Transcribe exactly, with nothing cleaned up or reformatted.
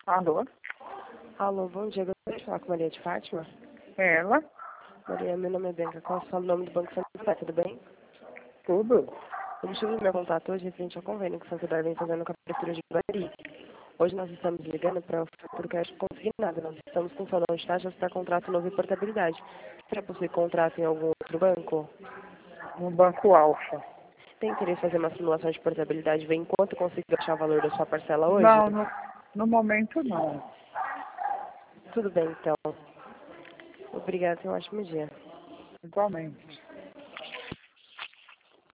Alô? Alô, bom dia. Gostaria de falar com Maria de Fátima? Ela? Maria, meu nome é Bianca Costa, falo o nome do Banco Santander, tudo bem? Tudo? O motivo do meu contato hoje é referente ao convênio que o Santander vem fazendo com a Prefeitura de Guarani. Hoje nós estamos ligando para o futuro cash consignado. Nós estamos com salão de taxas para contrato novo e portabilidade. Você já possui contrato em algum outro banco? No Banco Alfa. Tem interesse em fazer uma simulação de portabilidade, ver enquanto conseguir achar o valor da sua parcela hoje? Não, no, no momento não. Tudo bem, então. Obrigada, tenha um ótimo dia. Igualmente.